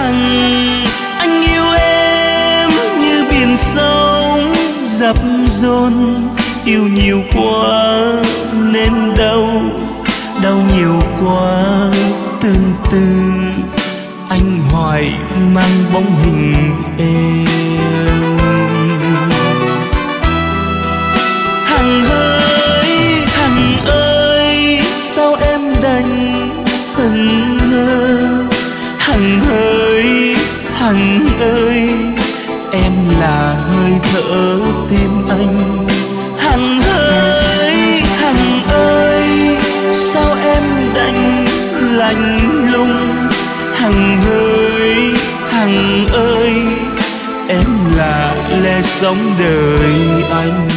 Hằng, anh yêu em như biển sông dập dồn, yêu nhiều quá nên đau, đau nhiều quá tương tư. Anh hoài mang bóng hình em. Hằng ơi, sao em đành hững hờ? Hằng ơi, em là hơi thở tim anh. Hằng ơi, sao em đành lạnh lùng? Hằng ơi, em là lẽ sống đời anh.